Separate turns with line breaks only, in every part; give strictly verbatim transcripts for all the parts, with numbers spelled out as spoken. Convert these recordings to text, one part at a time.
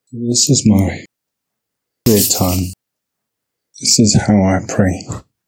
This is my prayer time. This is how I pray.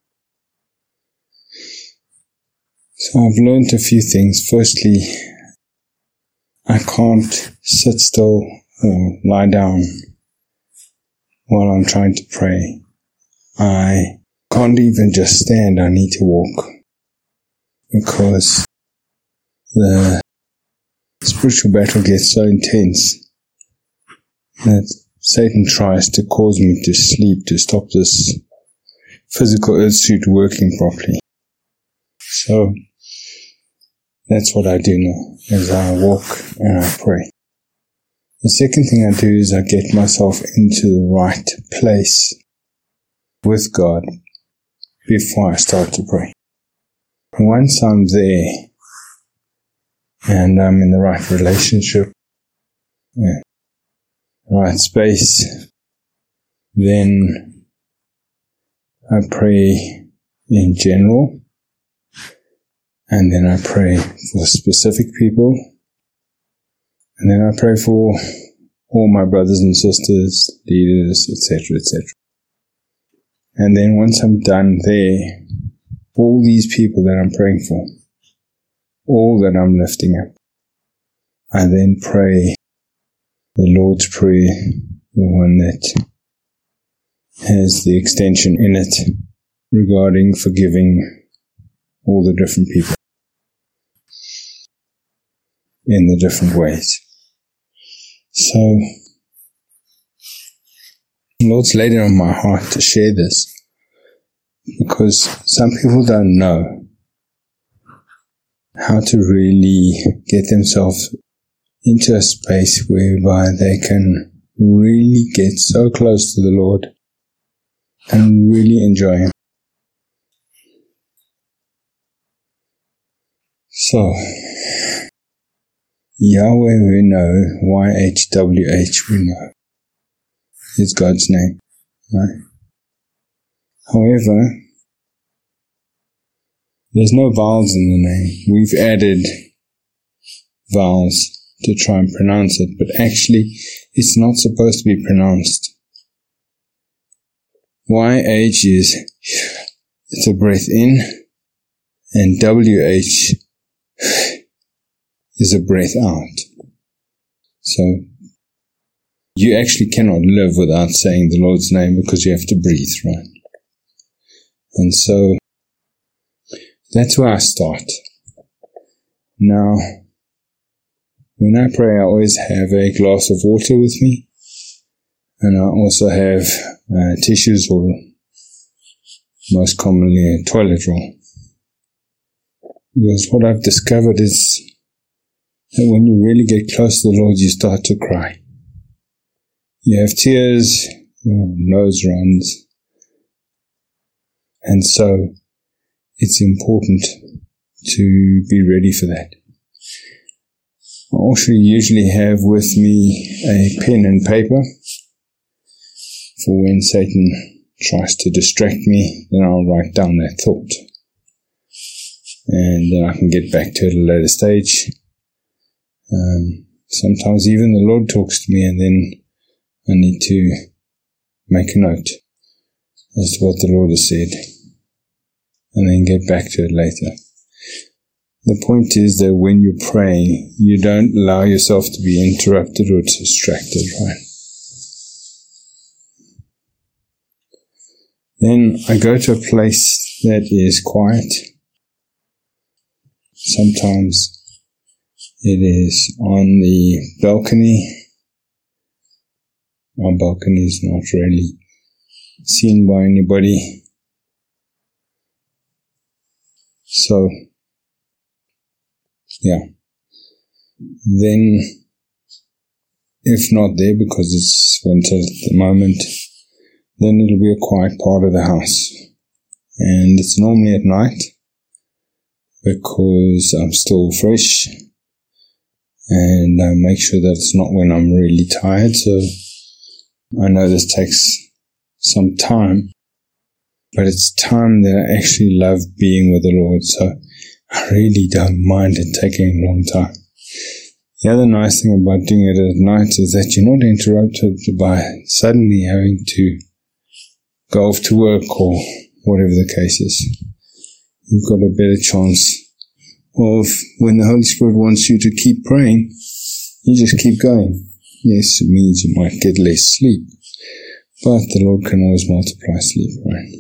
So I've learned a few things. Firstly, I can't sit still or lie down while I'm trying to pray. I can't even just stand. I need to walk, because the spiritual battle gets so intense that Satan tries to cause me to sleep, to stop this physical earth suit working properly. So that's what I do now, is I walk and I pray. The second thing I do is I get myself into the right place with God before I start to pray. Once I'm there and I'm in the right relationship, yeah, right space, then I pray in general, and then I pray for specific people, and then I pray for all my brothers and sisters, leaders, et cetera, et cetera. And then once I'm done there, all these people that I'm praying for, all that I'm lifting up, I then pray the Lord's Prayer, the one that has the extension in it regarding forgiving all the different people in the different ways. So, the Lord's laid it on my heart to share this, because some people don't know how to really get themselves into a space whereby they can really get so close to the Lord and really enjoy Him. So, Yahweh we know, Y H W H we know, is God's name, right? However, there's no vowels in the name. We've added vowels to try and pronounce it, but actually it's not supposed to be pronounced. Y H is, it's a breath in, and W H is a breath out. So you actually cannot live without saying the Lord's name, because you have to breathe, right? And so that's where I start. Now, when I pray, I always have a glass of water with me, and I also have uh, tissues, or most commonly a toilet roll. Because what I've discovered is that when you really get close to the Lord, you start to cry. You have tears, your nose runs, and so it's important to be ready for that. I also usually have with me a pen and paper for when Satan tries to distract me, then I'll write down that thought. And then I can get back to it at a later stage. Um, sometimes even the Lord talks to me, and then I need to make a note as to what the Lord has said, and then get back to it later. The point is that when you pray, you don't allow yourself to be interrupted or distracted, right? Then I go to a place that is quiet. Sometimes it is on the balcony. Our balcony is not really seen by anybody. So, yeah. Then, if not there because it's winter at the moment, then it'll be a quiet part of the house. And it's normally at night, because I'm still fresh, and I make sure that it's not when I'm really tired. So I know this takes some time, but it's time that I actually love being with the Lord. So I really don't mind it taking a long time. The other nice thing about doing it at night is that you're not interrupted by suddenly having to go off to work or whatever the case is. You've got a better chance of, when the Holy Spirit wants you to keep praying, you just keep going. Yes, it means you might get less sleep, but the Lord can always multiply sleep, right?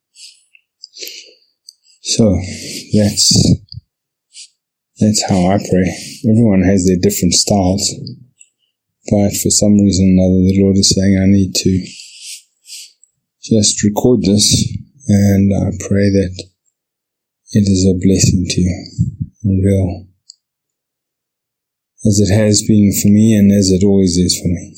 So, that's that's how I pray. Everyone has their different styles, but for some reason or another, the Lord is saying, I need to just record this, and I pray that it is a blessing to you, a real, as it has been for me and as it always is for me.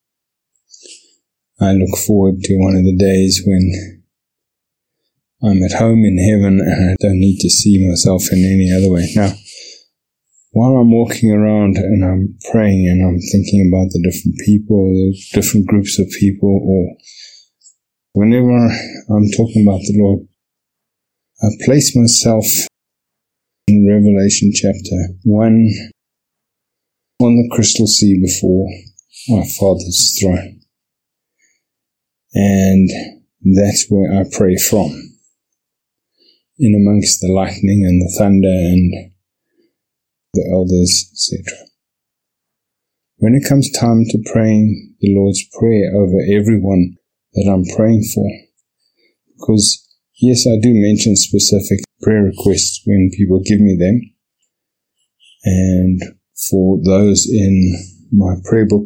I look forward to one of the days when I'm at home in heaven and I don't need to see myself in any other way. Now, while I'm walking around and I'm praying and I'm thinking about the different people, the different groups of people, or whenever I'm talking about the Lord, I place myself in Revelation chapter one on the crystal sea before my Father's throne. And that's where I pray from, in amongst the lightning and the thunder and the elders, et cetera. When it comes time to praying the Lord's Prayer over everyone that I'm praying for, because yes, I do mention specific prayer requests when people give me them, and for those in my prayer book,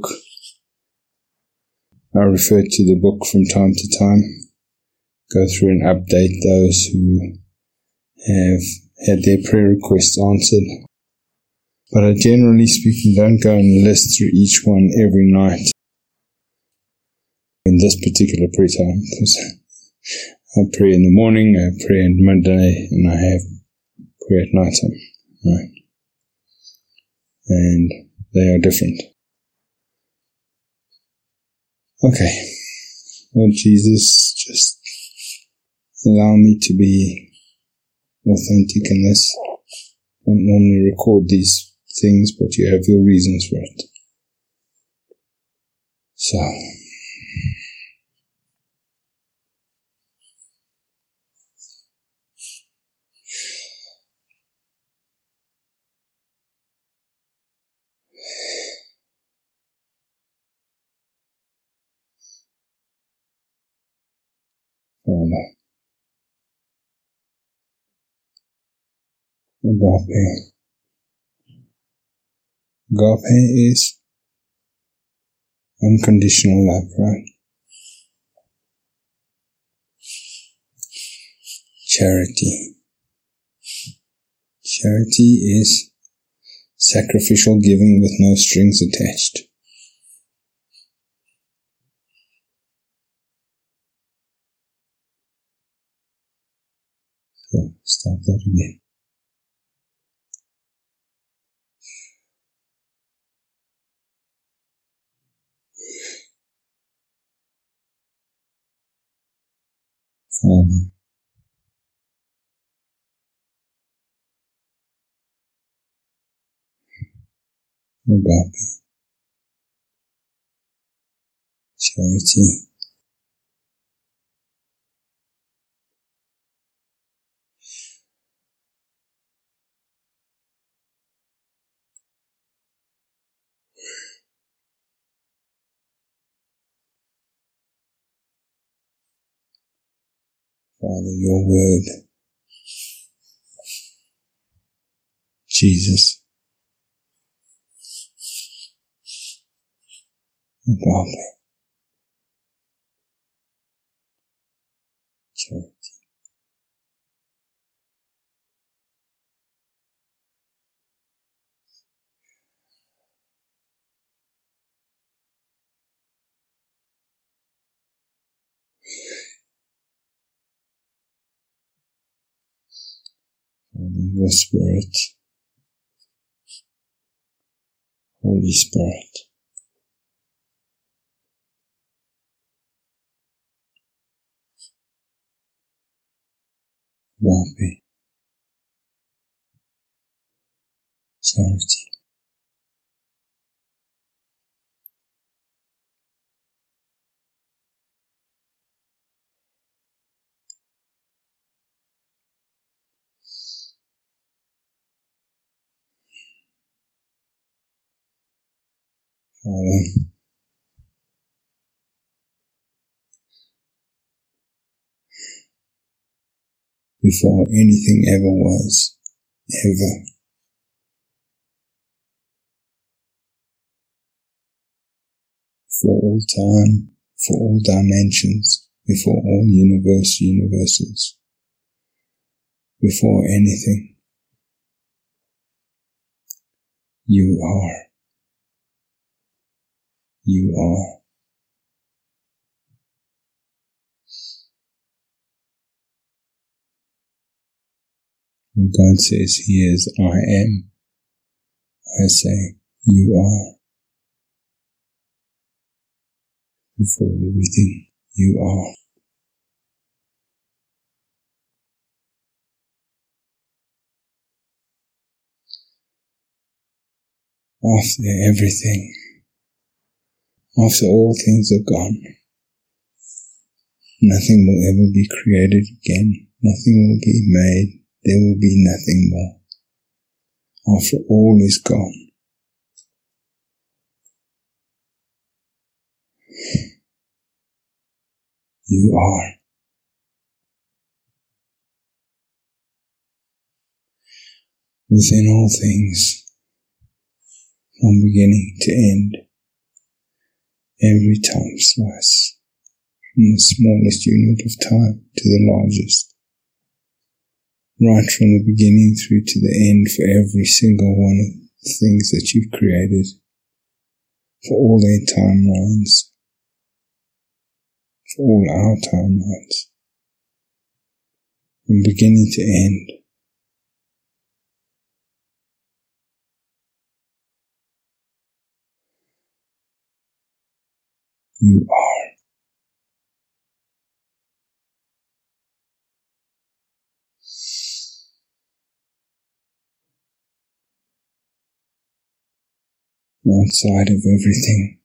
I refer to the book from time to time, go through and update those who have had their prayer requests answered. But I generally speaking don't go and list through each one every night in this particular prayer time, because I pray in the morning, I pray on midday, and I have prayer at night time, right? And they are different. Okay. Lord Jesus, just allow me to be authentic in this. I don't normally record these things, but you have your reasons for it. So, Father, agape. Agape is unconditional love, right? Charity. Charity is sacrificial giving with no strings attached. So, start that again. Father, agape, charity, Father, your word, Jesus, agape, charity. Father, your Spirit, Holy Spirit, agape, charity. Father, before anything ever was, ever, for all time, for all dimensions, before all universe universes, before anything, you are. You are. When God says He is I am, I say you are. Before everything, you are. After everything, after all things are gone, nothing will ever be created again. Nothing will be made. There will be nothing more. After all is gone, you are. Within all things, from beginning to end, every time slice, from the smallest unit of time to the largest, right from the beginning through to the end for every single one of the things that you've created, for all their timelines, for all our timelines, from beginning to end. You are. Outside of everything,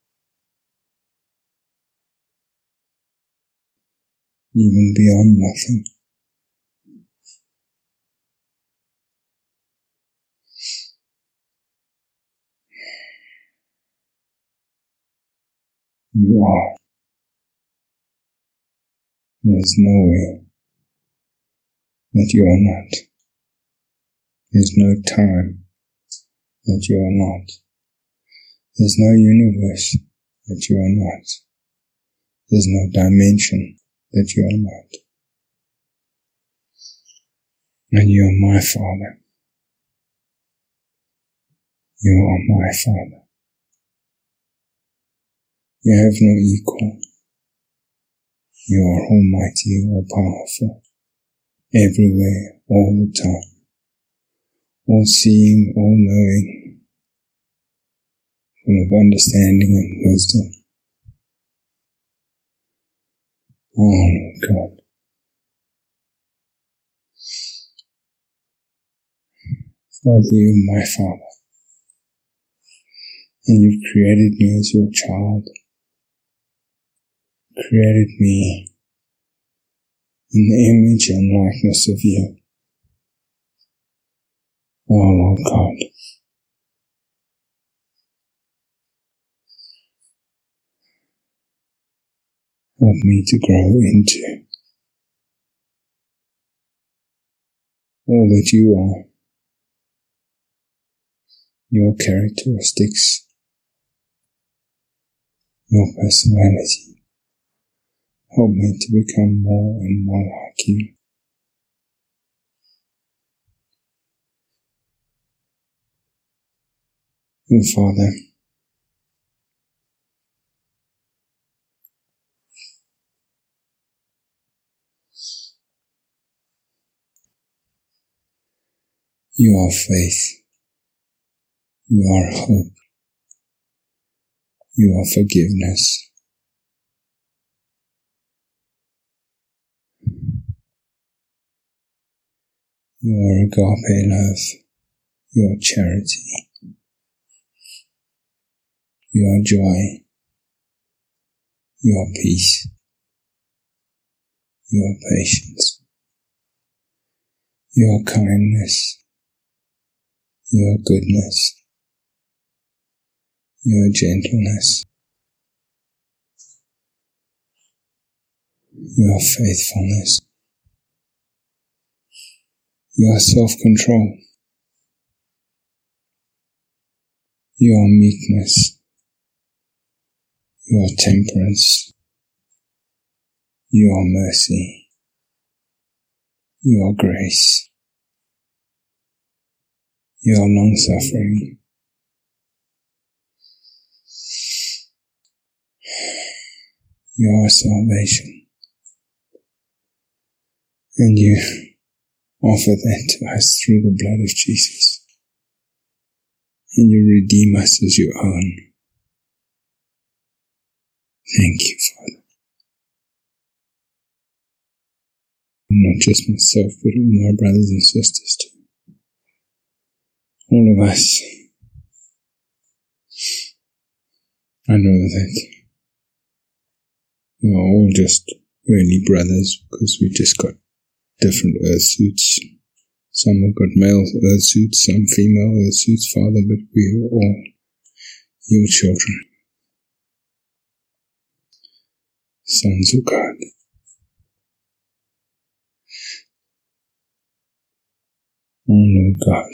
even beyond nothing, you are. There's no way that you are not. There's no time that you are not. There's no universe that you are not. There's no dimension that you are not. And you are my Father. You are my Father. You have no equal. You are almighty, all-powerful, everywhere, all the time, all-seeing, all-knowing, full of understanding and wisdom. Oh, Lord God. Father, you are my Father, and you've created me as your child, created me in the image and likeness of you. Oh, Lord God. Help me to grow into all that you are, your characteristics, your personality. Help me to become more and more like you. And Father, you are faith, you are hope, you are forgiveness, you are agape love, you are charity, you are joy, you are peace, you are patience, you are kindness, you are goodness, your gentleness, your faithfulness, your self-control, your meekness, your temperance, your mercy, your grace, your long-suffering, your salvation. And you offer that to us through the blood of Jesus. And you redeem us as your own. Thank you, Father. Not just myself, but all my brothers and sisters too. All of us. I know that we are all just really brothers because we just got different earth suits. Some have got male earth suits, some female earth suits, Father, but we are all your children. Sons of God. Oh Lord God.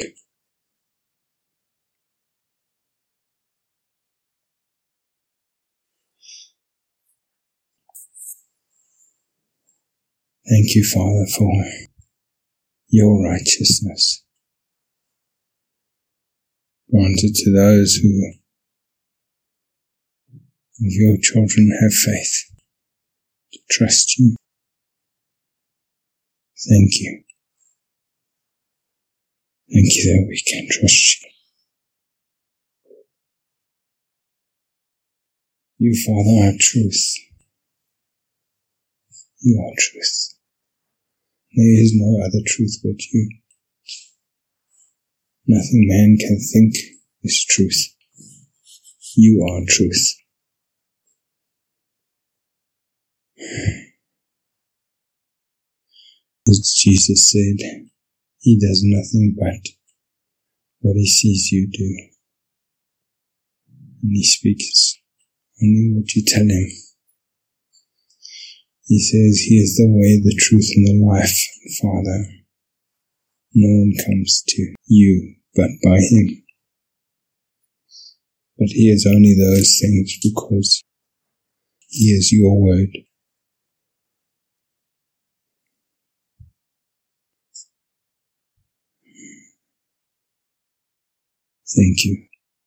Thank you, Father, for your righteousness granted to those who, of your children, have faith to trust you. Thank you. Thank you that we can trust you. You, Father, are truth. You are truth. There is no other truth but you. Nothing man can think is truth. You are truth. As Jesus said, he does nothing but what he sees you do. And he speaks only what you tell him. He says he is the way, the truth, and the life, Father. No one comes to you but by him. But he is only those things because he is your word. Thank you.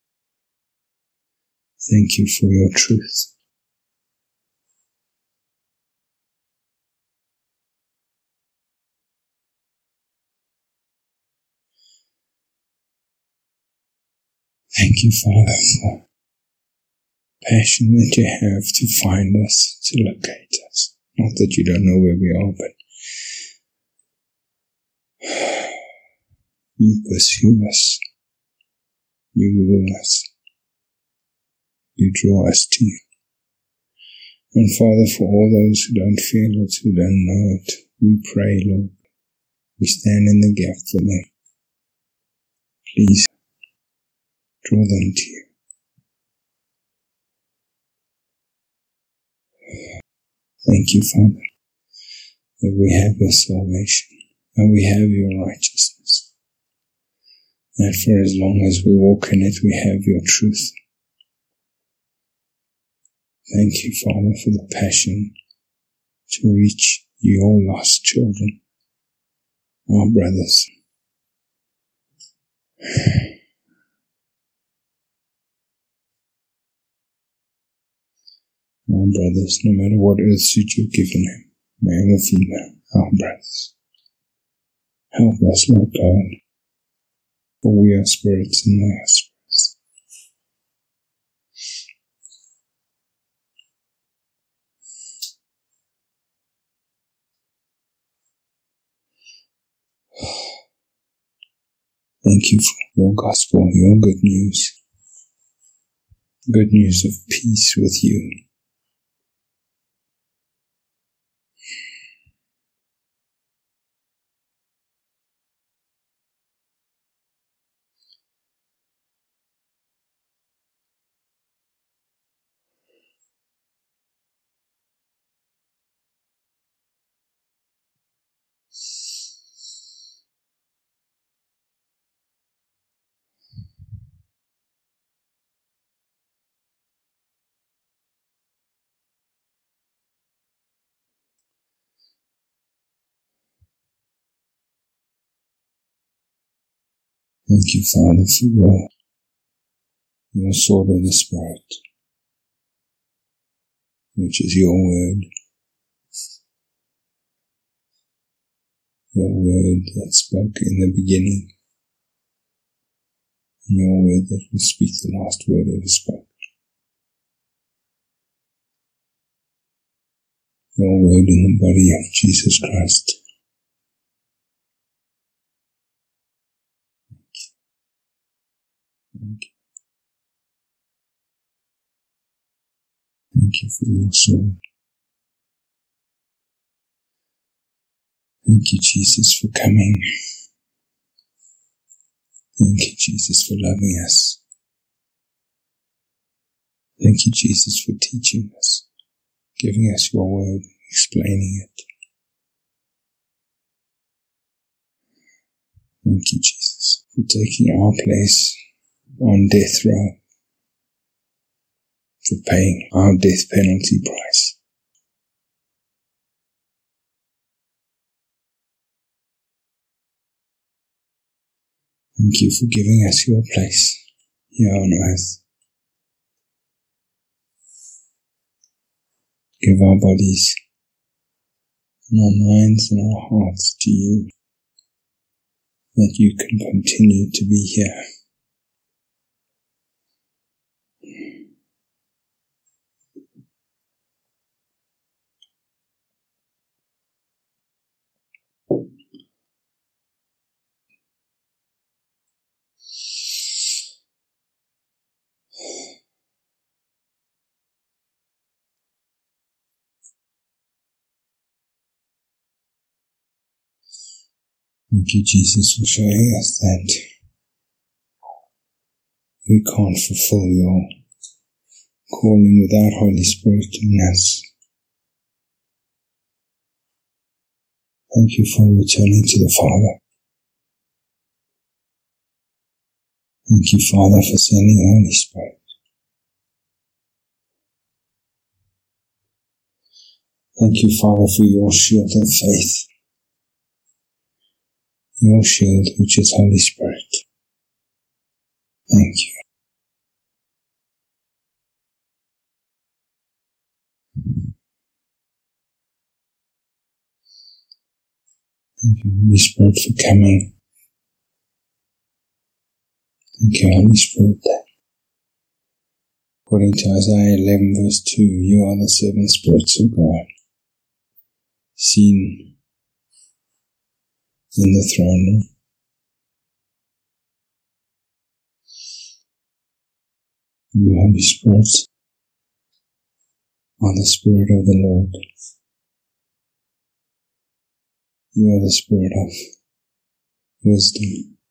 Thank you for your truth. Thank you, Father, for passion that you have to find us, to locate us. Not that you don't know where we are, but you pursue us. You will us. You draw us to you. And Father, for all those who don't feel it, who don't know it, we pray, Lord. We stand in the gap for them. Please, draw them to you. Thank you, Father, that we have your salvation and we have your righteousness. That for as long as we walk in it, we have your truth. Thank you, Father, for the passion to reach your lost children, our brothers. Our brothers, no matter what earth suit you've given them, male or female, our brothers. Help us, Lord God, for we are spirits and they are spirits. Thank you for your gospel, your good news. Good news of peace with you. Thank you, Father, for your, your sword of the Spirit, which is your word, your word that spoke in the beginning, and your word that will speak the last word ever spoke. Your word in the body of Jesus Christ. Thank you. Thank you for your sword. Thank you, Jesus, for coming. Thank you, Jesus, for loving us. Thank you, Jesus, for teaching us, giving us your word, explaining it. Thank you, Jesus, for taking our place on death row, for paying our death penalty price. Thank you for giving us your place here on earth. Give our bodies and our minds and our hearts to you, that you can continue to be here. Thank you, Jesus, for showing us that we can't fulfill your calling without Holy Spirit in us. Thank you for returning to the Father. Thank you, Father, for sending Holy Spirit. Thank you, Father, for your shield of faith. Your shield, which is Holy Spirit. Thank you. Thank you, Holy Spirit, for coming. Thank you, Holy Spirit. According to Isaiah eleven verse two, you are the seven spirits of God, seen in the throne room. You, Holy Spirit, are the Spirit of the Lord. You are the Spirit of wisdom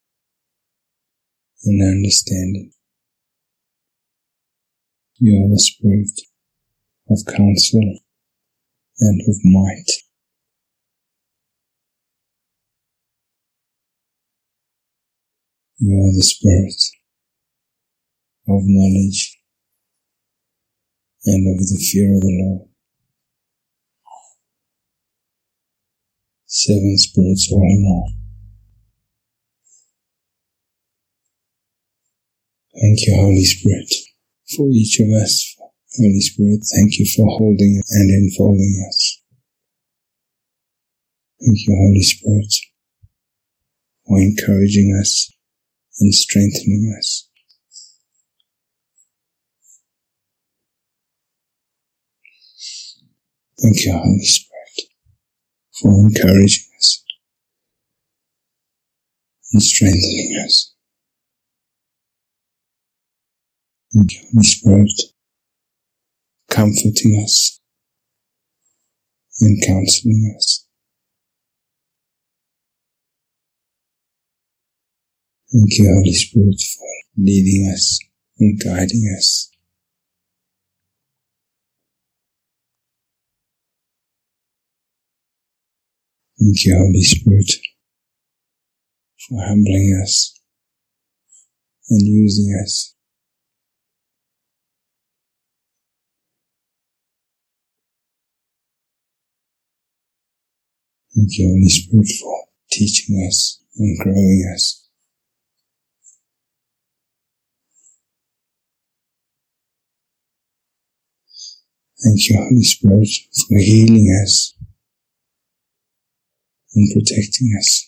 and understanding. You are the Spirit of counsel and of might. You are the Spirit of knowledge and of the fear of the Lord. Seven spirits all in all. Thank you, Holy Spirit, for each of us. Holy Spirit, thank you for holding and enfolding us. Thank you, Holy Spirit, for encouraging us and strengthening us. Thank you, Holy Spirit, for encouraging us and strengthening us. Thank you, Holy Spirit, comforting us and counseling us. Thank you, Holy Spirit, for leading us and guiding us. Thank you, Holy Spirit, for humbling us and using us. Thank you, Holy Spirit, for teaching us and growing us Thank you, Holy Spirit, for healing us and protecting us.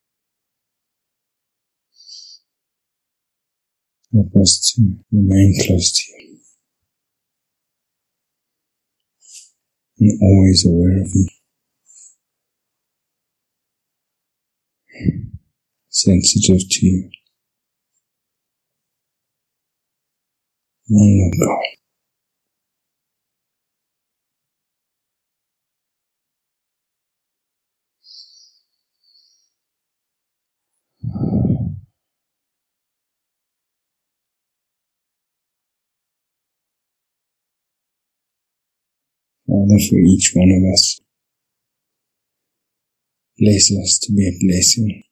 Help us to remain close to you and always aware of you, sensitive to you. Oh Lord God. Father, for each one of us, bless us to be a blessing.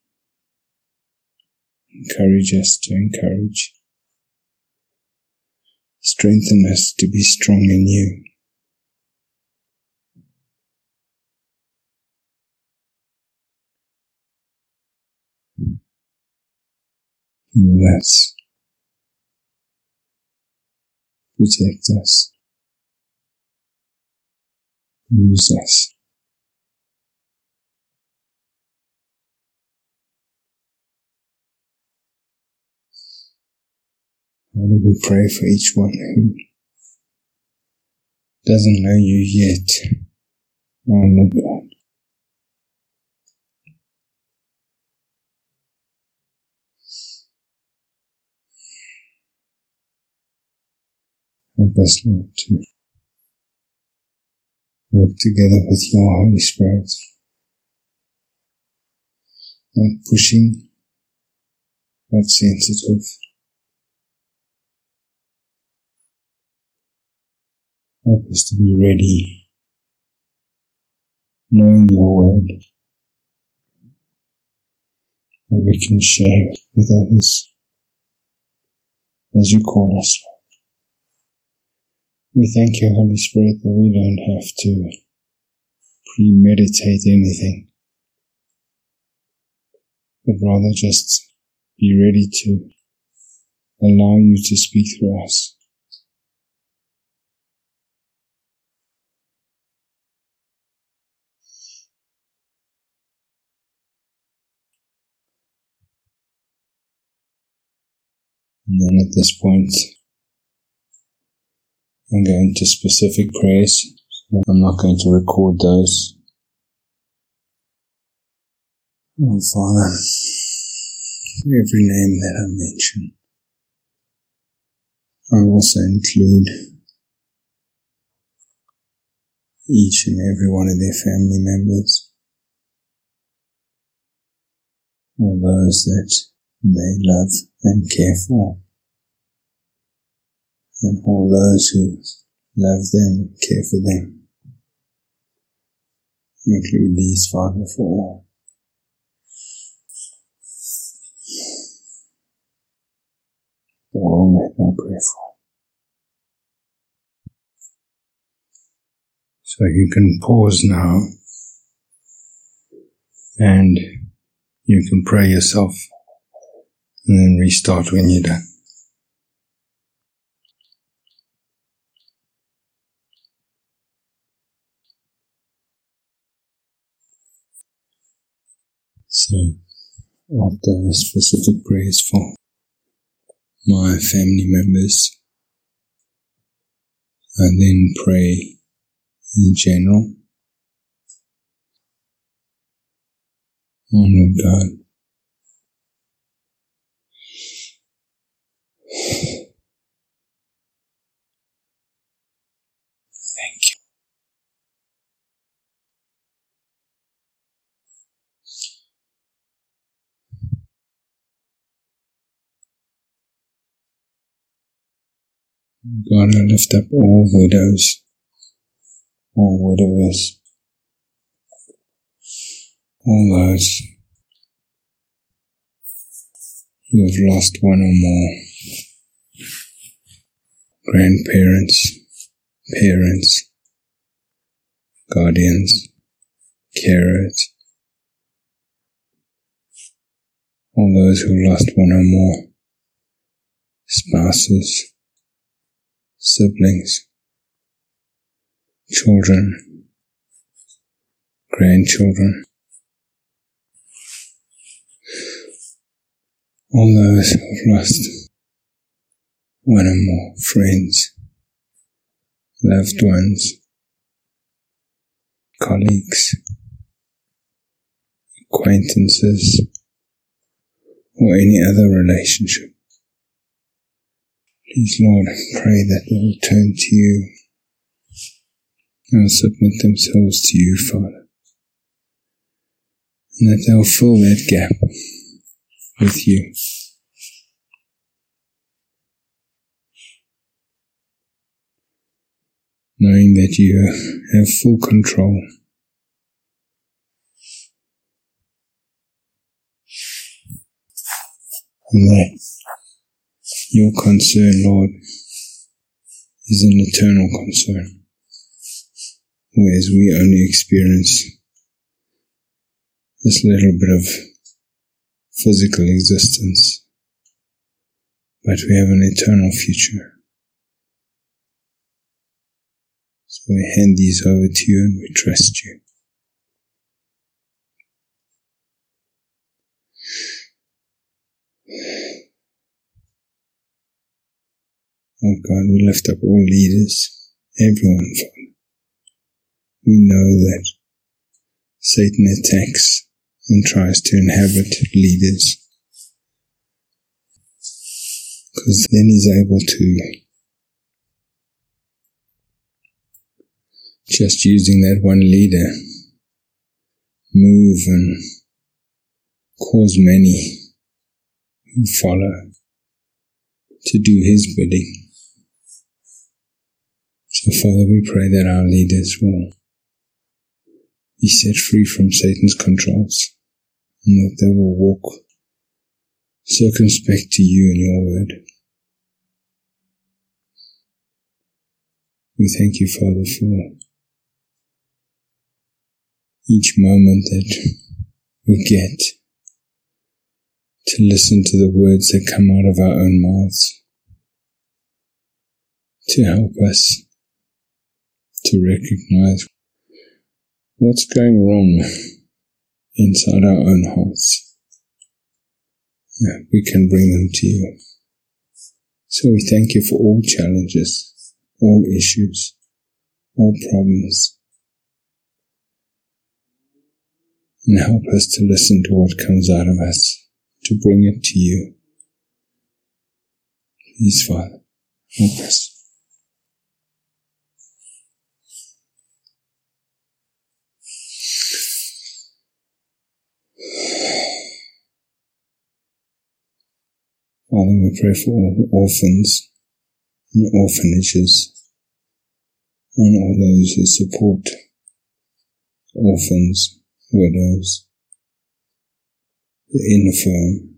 Encourage us to encourage. Strengthen us to be strong in you. Heal us. Protect us. Use us. Father, we pray for each one who doesn't know you yet. Oh Lord God. Help us, Lord, to work together with your Holy Spirit. Not pushing, but sensitive. Help us to be ready, knowing your word, that we can share with others as you call us. We thank you, Holy Spirit, that we don't have to premeditate anything, but rather just be ready to allow you to speak through us. And then at this point, I'm going to specific prayers. So I'm not going to record those. Oh, Father, for every name that I mention, I also include each and every one of their family members, all those that they love and care for, and all those who love them and care for them. Include these, Father, for all. For all that I pray for. So you can pause now and you can pray yourself and then restart when you're done. So after specific prayers for my family members, I then pray in general. Oh Lord God, thank you. God, I lift up all widows, all widowers, all those who have lost one or more grandparents, parents, guardians, carers, all those who lost one or more spouses, siblings, children, grandchildren, all those who have lost one or more friends, loved ones, colleagues, acquaintances, or any other relationship. Please, Lord, I pray that they will turn to you and will submit themselves to you, Father, and that they will fill that gap with you. Knowing that you have full control. And that your concern, Lord, is an eternal concern, whereas we only experience this little bit of physical existence, but we have an eternal future. So we hand these over to you and we trust you. Oh God, we lift up all leaders, everyone, Father. We know that Satan attacks and tries to inhabit leaders, because then he's able to, just using that one leader, move and cause many who follow to do his bidding. So, Father, we pray that our leaders will be set free from Satan's controls, and that they will walk circumspect to you and your word. We thank you, Father, for each moment that we get to listen to the words that come out of our own mouths, to help us to recognize what's going wrong inside our own hearts. We can bring them to you. So we thank you for all challenges, all issues, all problems, and help us to listen to what comes out of us, to bring it to you. Please, Father, help us. Father, we pray for all orphans and orphanages and all those who support orphans, widows, the infirm,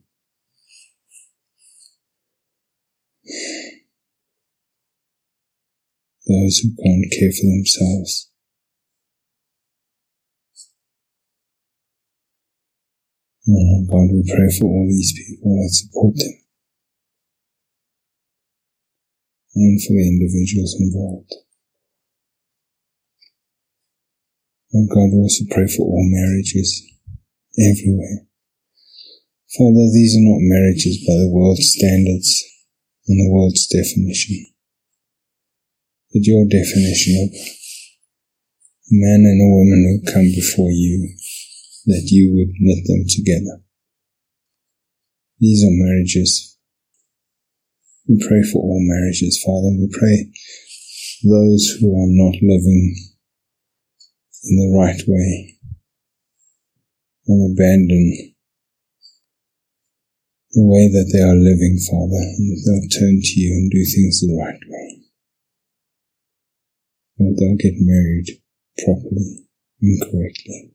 those who can't care for themselves. Oh God, we pray for all these people that support them, and for the individuals involved. Oh God, we also pray for all marriages everywhere. Father, these are not marriages by the world's standards and the world's definition, but your definition of a man and a woman who come before you, that you would knit them together. These are marriages. We pray for all marriages, Father. We pray those who are not living in the right way will abandon the way that they are living, Father, and they'll turn to you and do things the right way. That they'll get married properly and correctly.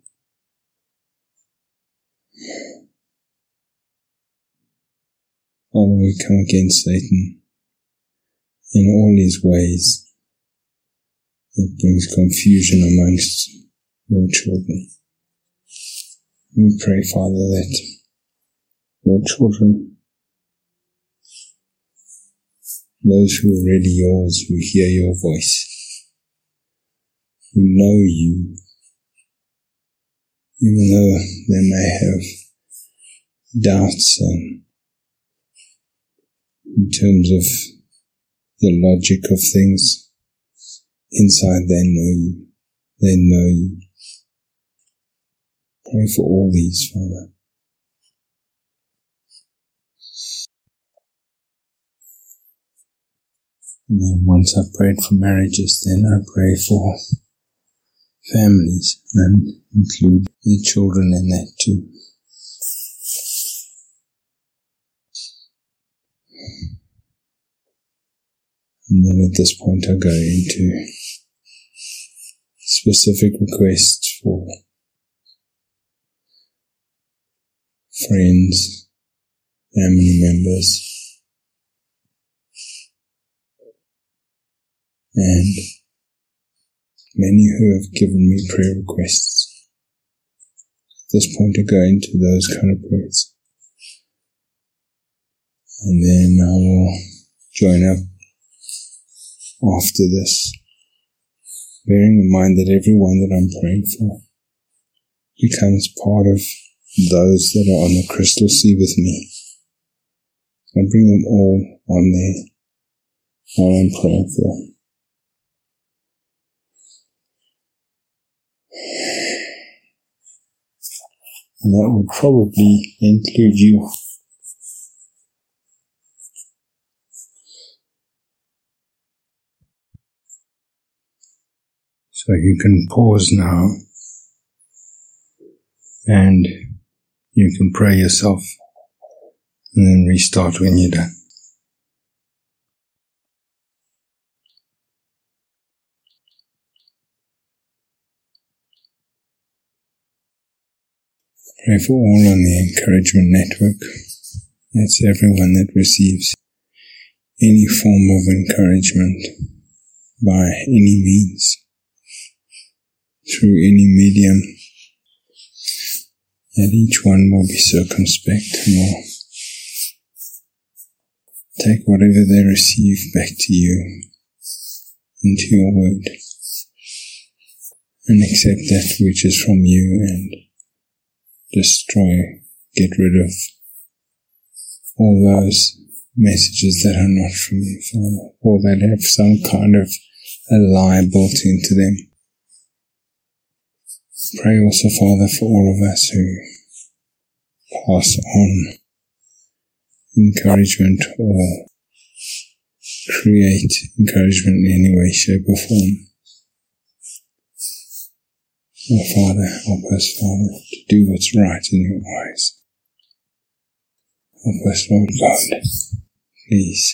Father, we come against Satan in all his ways that brings confusion amongst your children. We pray, Father, that your children, those who are already yours, who hear your voice, who know you, even though they may have doubts and in terms of the logic of things, inside they know you. They know you. Pray for all these, Father. And then once I've prayed for marriages, then I pray for families and include the children in that too. And then at this point I go into specific requests for friends, family members, and many who have given me prayer requests. At this point I go into those kind of prayers. And then I will join up after this, bearing in mind that everyone that I'm praying for becomes part of those that are on the crystal sea with me. I bring them all on there while I'm praying for them. And that would probably include you. So you can pause now and you can pray yourself and then restart when you're done. Pray for all on the Encouragement Network. That's everyone that receives any form of encouragement by any means, through any medium, that each one will be circumspect and will take whatever they receive back to you, into your word, and accept that which is from you and destroy, get rid of all those messages that are not from you, Father, or that have some kind of a lie built into them. Pray also, Father, for all of us who pass on encouragement or create encouragement in any way, shape or form. Oh, Father, help us, Father, to do what's right in your eyes. Help us, Lord God, please.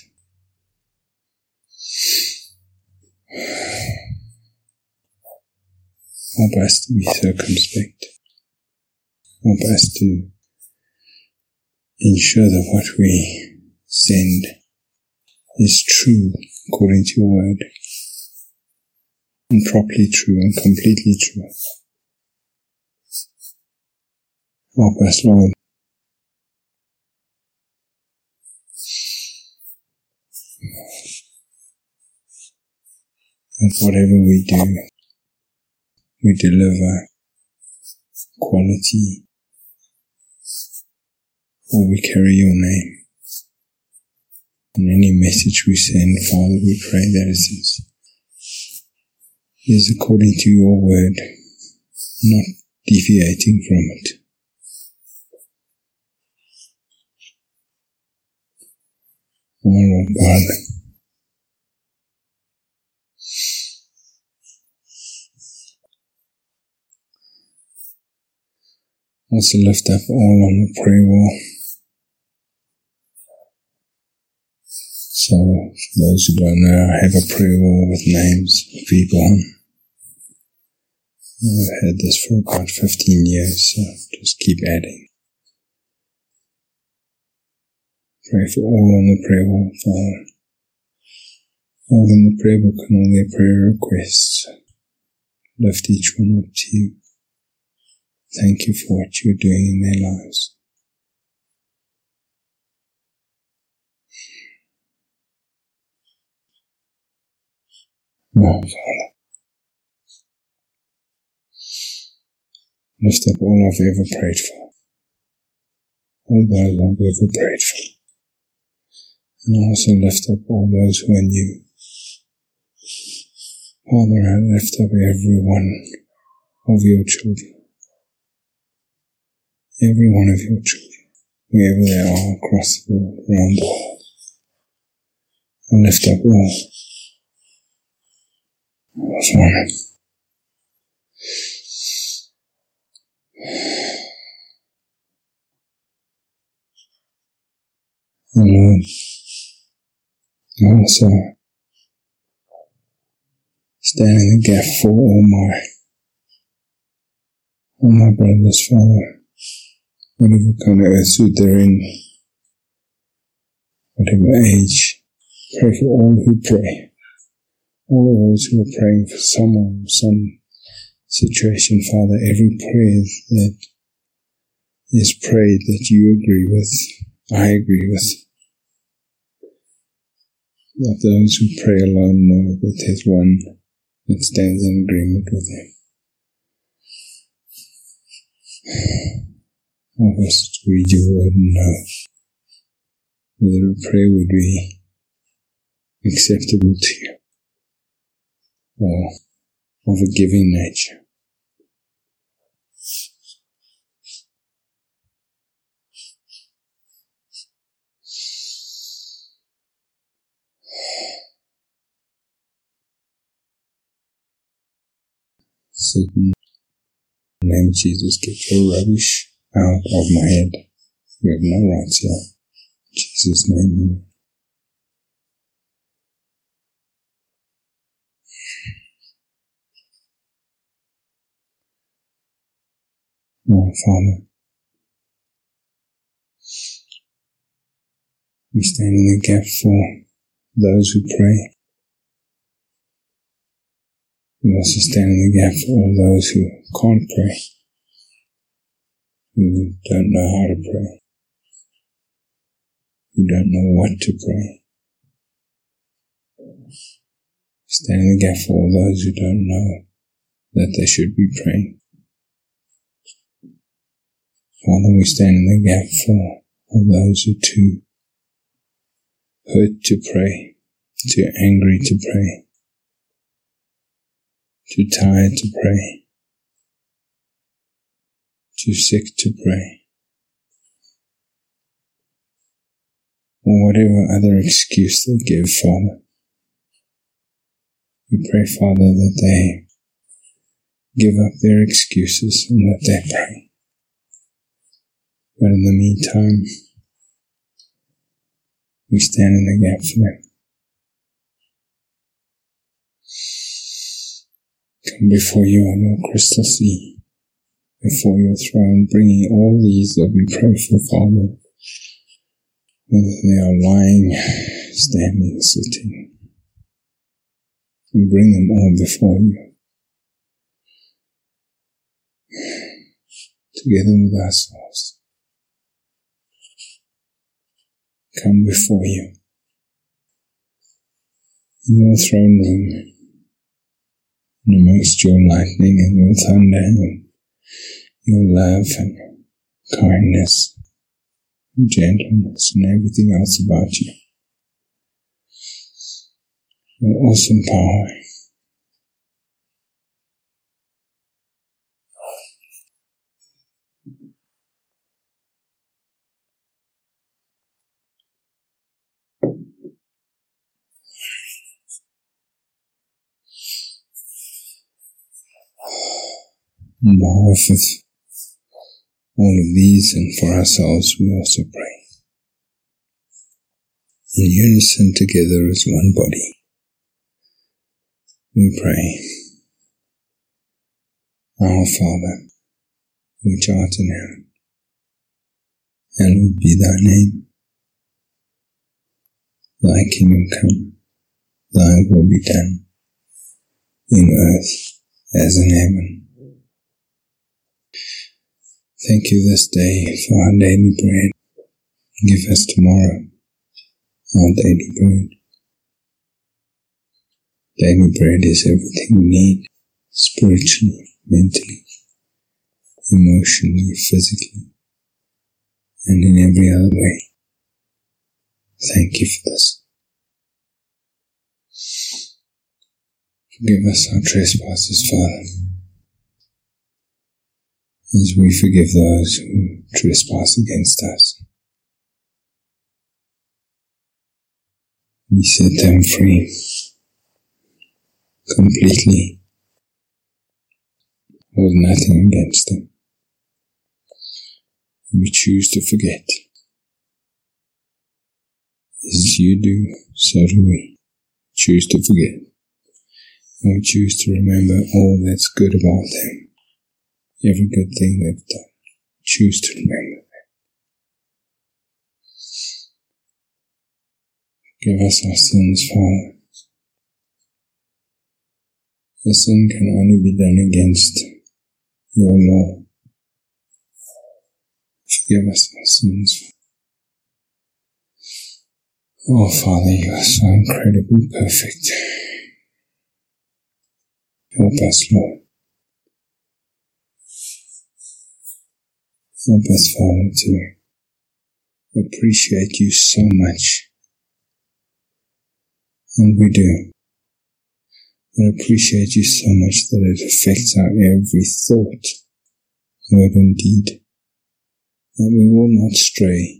Help us to be circumspect. Help us to ensure that what we send is true according to your word, and properly true and completely true. Help us, Lord. That whatever we do, we deliver quality, or we carry your name. In any message we send, Father, we pray that it is, is according to your word, not deviating from it. Oh, Lord God, also lift up all on the prayer wall. So, for those who don't know, I have a prayer wall with names of people on. I've had this for about fifteen years, so just keep adding. Pray for all on the prayer wall, Father. All in the prayer book and all their prayer requests. Lift each one up to you. Thank you for what you're doing in their lives. Oh, Father. Lift up all I've ever prayed for. All those I've ever prayed for. And also lift up all those who are new. Father, I lift up every one of your children. Every one of your children, wherever they are across the world, around the world. I lift up all. Father. And Lord, I also stand in the gap for all my, all my brothers, Father, whatever kind of earthsuit they're in, whatever age. Pray for all who pray, all of those who are praying for someone, some situation, Father. Every prayer that is prayed that you agree with, I agree with. Let those who pray alone know that there's one that stands in agreement with them. Help us to read your word and know whether a prayer would be acceptable to you or of a giving nature. Satan, in the name of Jesus, get your rubbish out of my head. You have no rights here. In Jesus' name, amen. Oh, Father, we stand in the gap for those who pray. We also stand in the gap for all those who can't pray, who don't know how to pray, who don't know what to pray. We stand in the gap for all those who don't know that they should be praying. Father, we stand in the gap for all those who are too hurt to pray, too angry to pray, too tired to pray, too sick to pray, or whatever other excuse they give, Father. We pray, Father, that they give up their excuses and that they pray. But in the meantime, we stand in the gap for them. Come before you on your crystal sea, before your throne, bringing all these that we pray for, Father, whether they are lying, standing, sitting. We bring them all before you, together with ourselves. Come before you, in your throne room, and amongst your lightning and your thunder and your love and kindness and gentleness and everything else about you. Your awesome power. On behalf of all of these and for ourselves, we also pray. In unison together as one body, we pray. Our Father, which art in heaven, hallowed be thy name. Thy kingdom come, thy will be done, in earth as in heaven. Thank you this day for our daily bread. Give us tomorrow our daily bread. Daily bread is everything we need, spiritually, mentally, emotionally, physically, and in every other way. Thank you for this. Forgive us our trespasses, Father, as we forgive those who trespass against us. We set them free completely, hold nothing against them. And we choose to forget. As you do, so do we. Choose to forget. And we choose to remember all that's good about them. Every good thing they've done. Choose to remember that. Forgive us our sins, Father. The sin can only be done against your law. Forgive us our sins. Oh, Father, you are so incredibly perfect. Help us, Lord. Help us, Father, to appreciate you so much. And we do. But appreciate you so much that it affects our every thought, word and deed. That we will not stray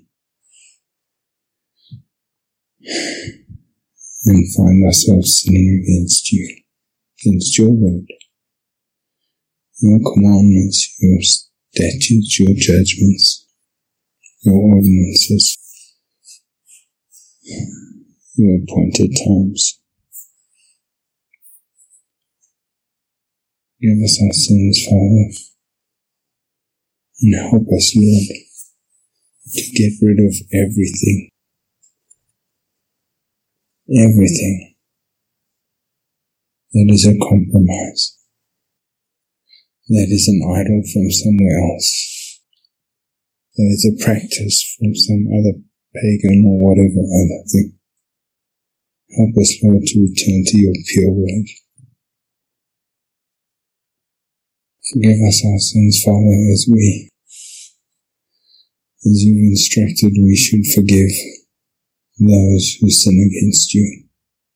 and find ourselves sinning against you, against your word, your commandments, your statutes, your judgments, your ordinances, your appointed times. Give us our sins, Father, and help us, Lord, to get rid of everything, everything that is a compromise, that is an idol from somewhere else, that is a practice from some other pagan or whatever other thing. Help us, Lord, to return to your pure word. Forgive us our sins, Father, as we, as you've instructed, we should forgive those who sin against you.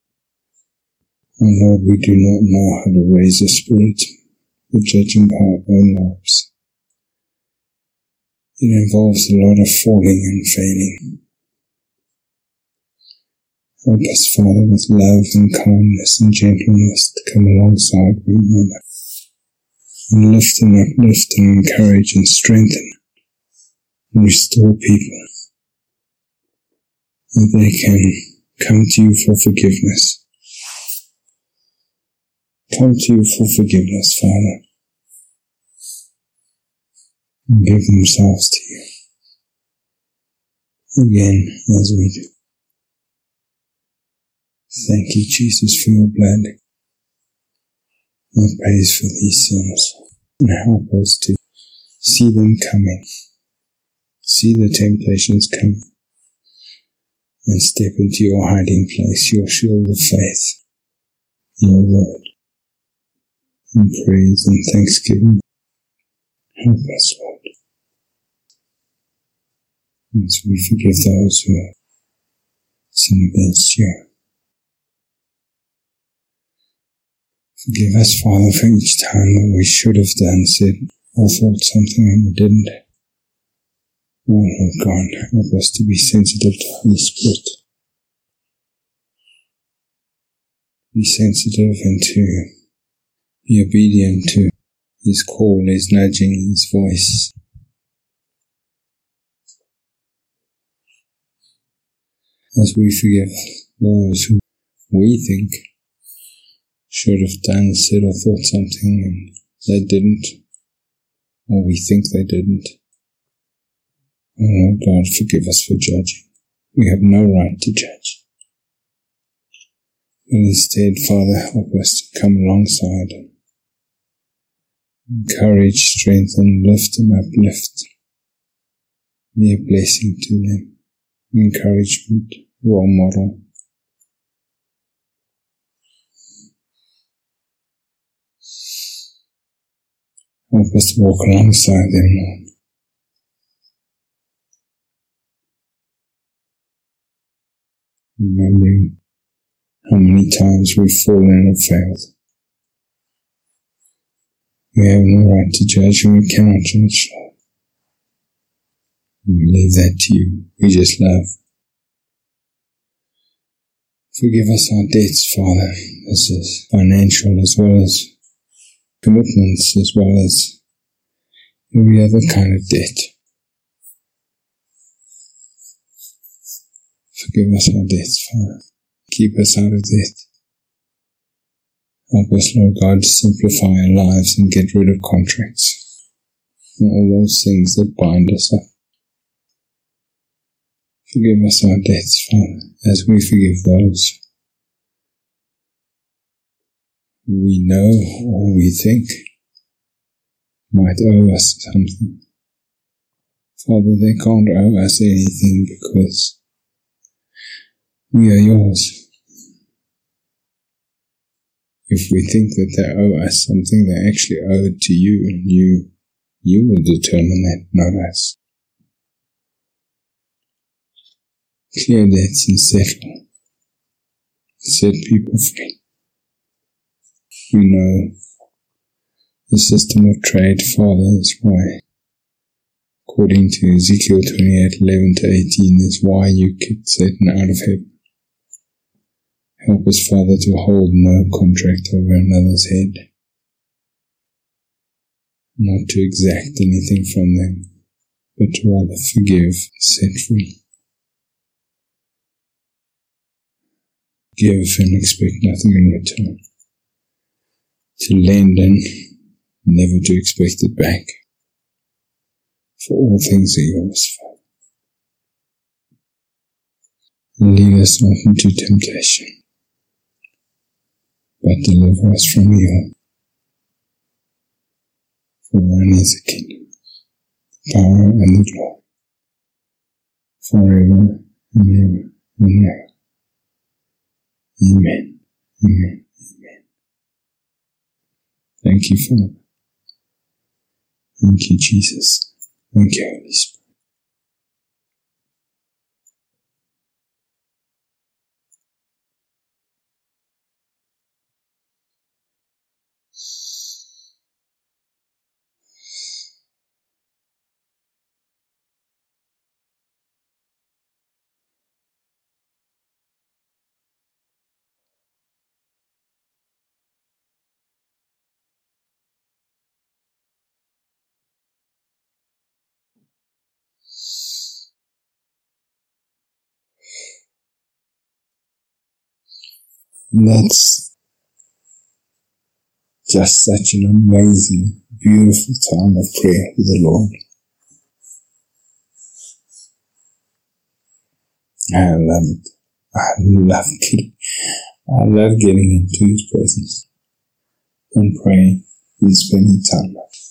And Lord, we do not know how to raise a spirit of judging our own lives. It involves a lot of falling and failing. Help us, Father, with love and kindness and gentleness to come alongside one another and lift and uplift and encourage and strengthen and restore people, that they can come to you for forgiveness. Come to you for forgiveness, Father, and give themselves to you again as we do. Thank you, Jesus, for your blood. We praise for these sins, and help us to see them coming, see the temptations coming, and step into your hiding place, your shield of faith, your word, in praise and thanksgiving. Help us, Lord, as we forgive those who sin against you. Forgive us, Father, for each time that we should have done, said, or thought something and we didn't. Oh, Lord God, help us to be sensitive to the Holy Spirit. Be sensitive and to be obedient to His call, His nudging, His voice. As we forgive those who we think should have done, said or thought something and they didn't, or we think they didn't. Oh Lord God, forgive us for judging. We have no right to judge. But instead, Father, help us to come alongside and encourage, strengthen, lift and uplift. Be a blessing to them. Encouragement, role model. Help us to walk alongside them, Lord. Remembering how many times we've fallen and failed. We have no right to judge, and we cannot judge, Lord. We leave that to you. We just love. Forgive us our debts, Father. This is financial as well as commitments, as well as every other kind of debt. Forgive us our debts, Father. Keep us out of debt. Help us, Lord God, to simplify our lives and get rid of contracts and all those things that bind us up. Forgive us our debts, Father, as we forgive those we know or we think might owe us something. Father, they can't owe us anything because we are yours. If we think that they owe us something, they actually owe it to you, and you, you will determine that, not us. Clear debts and settle. Set people free. We know the system of trade, Father, is why, according to Ezekiel twenty-eight, eleven to eighteen, is why you kicked Satan out of heaven. Help us, Father, to hold no contract over another's head, not to exact anything from them, but to rather forgive and set free. Give and expect nothing in return. To lend and never to expect it back. For all things are yours, Father. And lead us not into temptation, but deliver us from evil. For thine is the kingdom, the power, and the glory, forever and ever and ever. Amen. Amen. Amen. Thank you, Father. Thank you, Jesus. Thank you, Holy Spirit. And that's just such an amazing, beautiful time of prayer with the Lord. I love it. I love getting, I love getting into His presence and praying and spending time.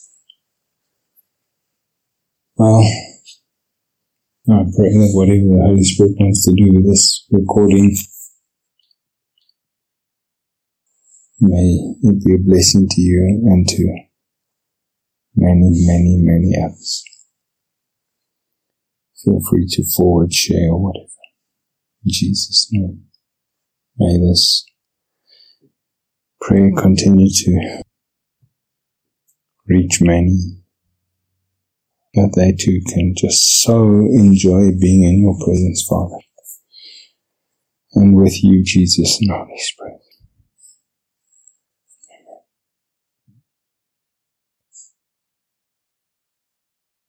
Well, I pray that whatever the Holy Spirit wants to do with this recording, may it be a blessing to you and to many, many, many others. Feel free to forward, share, or whatever. In Jesus' name, may this prayer continue to reach many, that they too can just so enjoy being in your presence, Father, and with you, Jesus and Holy Spirit.